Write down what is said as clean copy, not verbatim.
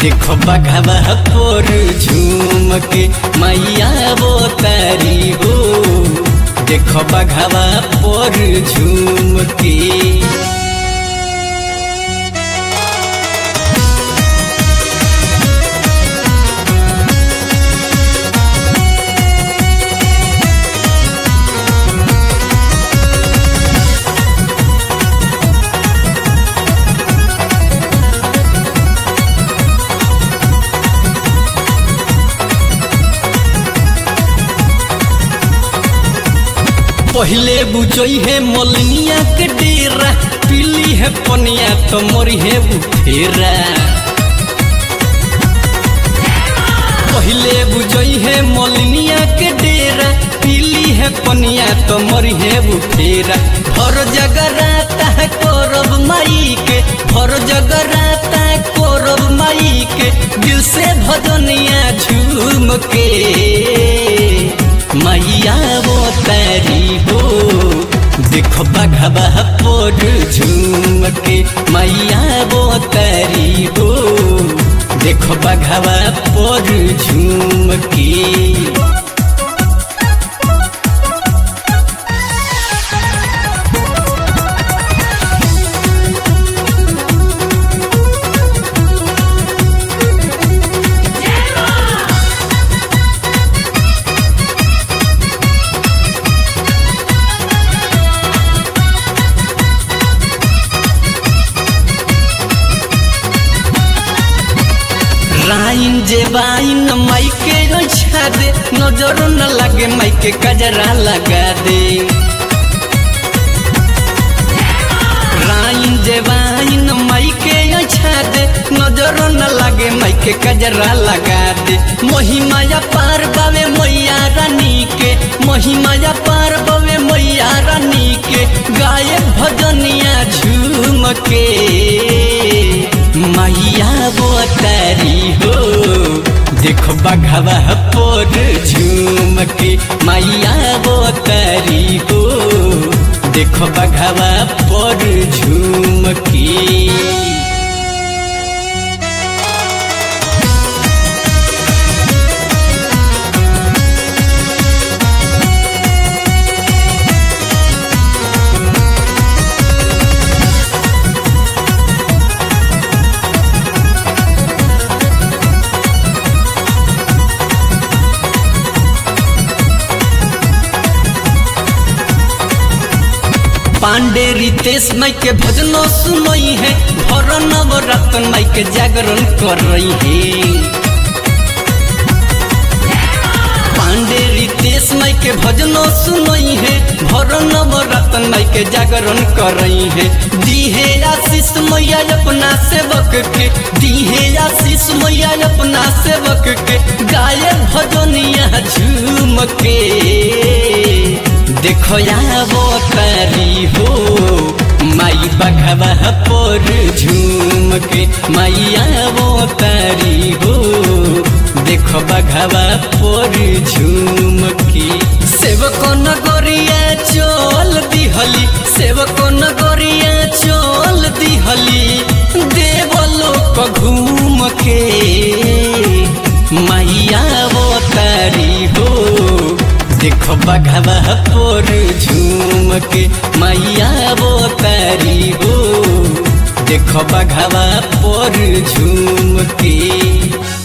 देखो बघवा पोर झूम के मैया वो तारी हो। देखो बघवा पोर झूम के। पहले बुझई है मोलनिया के डेरा, पीली है पनिया तो मोरी है बुफेरा। पहले बुझई है मोलनिया के डेरा, पीली है पनिया तो मोरी है बुफेरा। भर जगराता है कोरब माई के, भर जगराता है कोरब माई के, दिल से भजनिया झूम के मैया वो तारी हो। देखो बघवा पोर झूम के मैया वो तारी हो। देखो बघवा पोर झूम के। राइन जे बाइन माई के छा दे, नजर न लगे माई के कजरा लगा दे। राइन जे बाइन माई के छा दे, नजर न लगे माई के कजरा लगा दे। महिमाया पार बावे मैया रानी के, महिमाया पार बावे मैया रानी के, गाये भजनिया झूम के मैया वो तारी हो। देखो बघवा पोर झूम के मैया वो तारी हो। देखो बघवा पोर झूम के। पांडे रितेश माई के भजनो सुनई है, भर नवरत्न माई के जागरण कर रही है। पांडे रितेश माई के भजनो सुनई है, भर नवरत्न माई के जागरण कर रही है। दीहे आशीष मैया अपना सेवक के, दीहे आशीष मैया अपना सेवक के, गाये भजनिया झूम के देखो या वो तारी हो। माई बघवा पोर झूम के मैया वो तारी हो। देखो बघवा पोर झूम के। सेवको नगरिया चल दिहली, सेवको नगरिया चल दिहली, देवलोक घूम के मैया वो तारी हो। देखो बघवा पोर झूम के मैया वो तारी हो। देखो बघवा पोर झूम के।